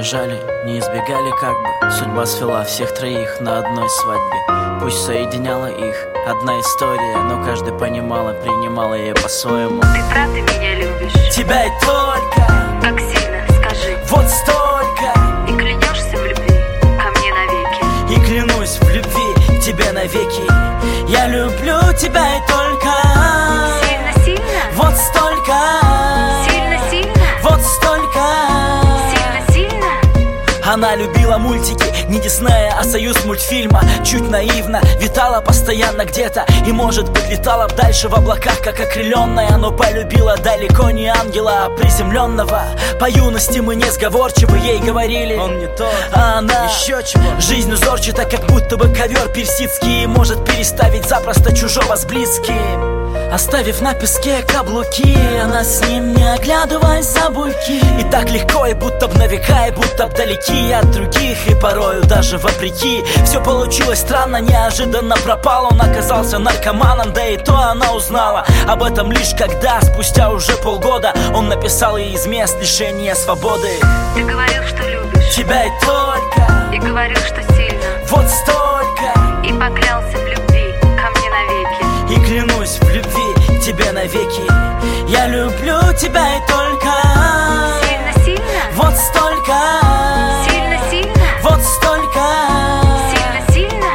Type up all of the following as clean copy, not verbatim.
бежали, не избегали как бы. Судьба свела всех троих на одной свадьбе. Пусть соединяла их одна история, но каждый понимал и принимал ее по-своему. Ты правда меня любишь? Тебя и только. Как сильно, скажи. Вот столько. И клянешься в любви ко мне навеки? И клянусь в любви тебе навеки. Я люблю тебя и только. Сильно-сильно? Вот столько. Сильно-сильно? Вот столько. Сильно-сильно? Она любила мультики, не Диснея, а союз мультфильма. Чуть наивно, витала постоянно где-то. И может быть летала б дальше в облаках, как окрыленная. Но полюбила далеко не ангела, а приземленного. По юности мы несговорчивы, ей говорили он не тот, а она еще чего. Жизнь узорчата, как будто бы ковер персидский. Может переставить запросто чужого с близким. Оставив на песке каблуки, она с ним, не оглядываясь за буйки. И так легко, и будто б на века, и будто б далеки от других. И порою даже вопреки. Все получилось странно, неожиданно пропал. Он оказался наркоманом, да и то она узнала об этом лишь когда, спустя уже полгода, он написал ей из мест лишения свободы. Ты говорил, что любишь. Тебя и только. И говорил, что сильно. Вот столько. И поклялся в любви ко мне навеки. И клянусь в любви тебе навеки. Я люблю тебя и только. Сильно-сильно? Вот столько. Сильно-сильно? Вот столько. Сильно-сильно?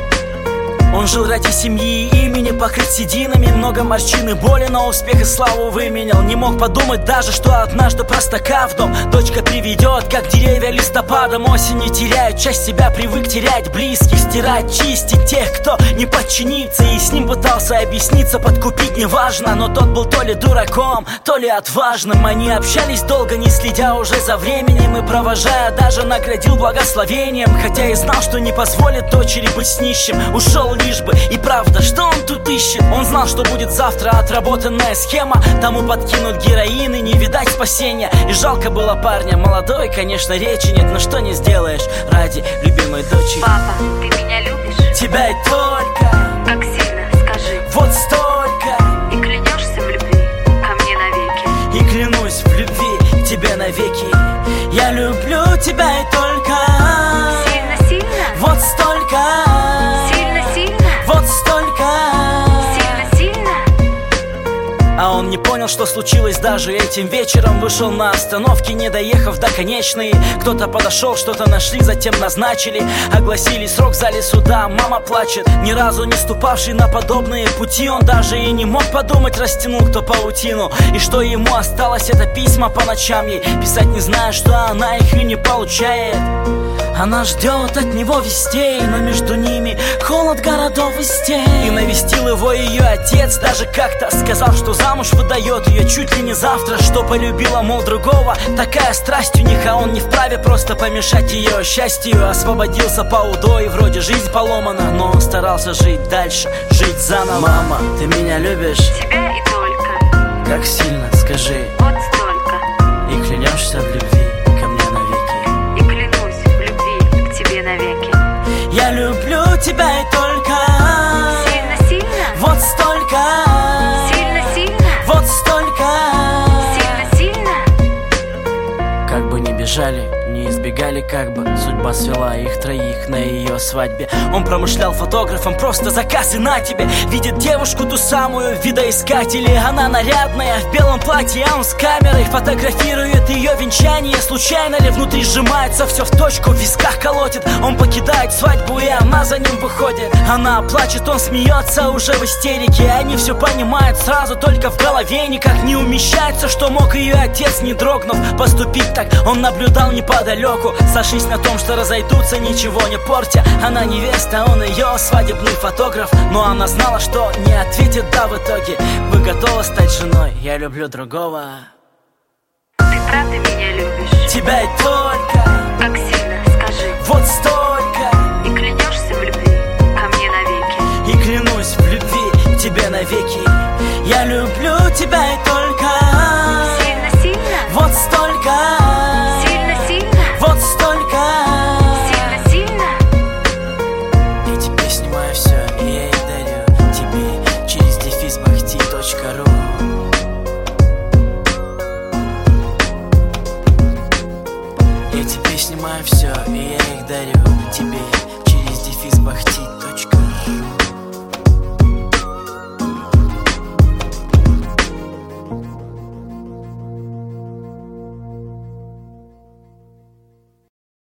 Он жил ради семьи, имени покрыть сединами. Много морщин и боли, но успех и славу выменял. Не мог подумать даже, что однажды простака в дом дочка приведет, как деревья листопадом. Осенью теряют часть себя, привык терять близких, стирать, чистить тех, кто не подчинится. И с ним пытался объясниться, подкупить неважно. Но тот был то ли дураком, то ли отважным. Они общались долго, не следя уже за временем. И провожая, даже наградил благословением. Хотя и знал, что не позволит дочери быть с нищим. Ушел лишь бы, и правда, что он тут ищет? Он знал, что будет завтра отработанная схема. Тому подкинут героин и не видать спасения. И жалко было парня, молодой, конечно, речи нет. Но что не сделаешь ради любимой дочери. Папа, ты меня любишь? Тебя и только. Как сильно, скажи. Вот столько. И клянешься в любви ко мне навеки? И клянусь в любви тебе навеки. Я люблю тебя и только. Сильно-сильно? Вот столько. Сильно-сильно? Вот столько. Сильно-сильно? А он не понял, что случилось даже этим вечером. Вышел на остановке, не доехав до конечной. Кто-то подошел, что-то нашли, затем назначили. Огласили срок в зале суда, мама плачет. Ни разу не ступавший на подобные пути. Он даже и не мог подумать, растянул кто паутину. И что ему осталось, это письма по ночам ей писать, не зная, что она их и не получает. Она ждет от него вестей, но между ними холод городов и стен. И навестил его ее отец, даже как-то сказал, что замуж выдает ее чуть ли не завтра. Что полюбила, мол, другого, такая страсть у них. А он не вправе просто помешать ее счастью. Освободился по УДО и вроде жизнь поломана. Но он старался жить дальше, жить заново. Мама, ты меня любишь? Тебя и только. Как сильно, скажи. Вот столько. И клянешься в любви ко мне навеки? И клянусь в любви к тебе навеки? Я люблю тебя и только. Сильно-сильно? Вот столько. Сильно-сильно? Вот столько. Сильно-сильно? Как бы ни бежали, не избегали как бы. Судьба свела их троих на ее свадьбе. Он промышлял фотографом, просто заказ и на тебе. Видит девушку ту самую, видоискатели. Она нарядная, в белом платье, а он с камерой фотографирует ее венчание. Случайно ли внутри сжимается все в точку, в висках колотит. Он покидает свадьбу, и она за ним выходит. Она плачет, он смеется уже в истерике. Они все понимают сразу, только в голове никак не умещается, что мог ее отец, не дрогнув, поступить так. Он наблюдал неподалеку, сошлись на том, что разойдутся, ничего не портя. Она невеста, он ее свадебный фотограф. Но она знала, что не ответит «да» в итоге. Вы готовы стать женой? Я люблю другого. Ты правда меня любишь? Тебя и только. Как сильно, скажи. Вот столько. И клянешься в любви ко мне навеки? И клянусь в любви тебе навеки.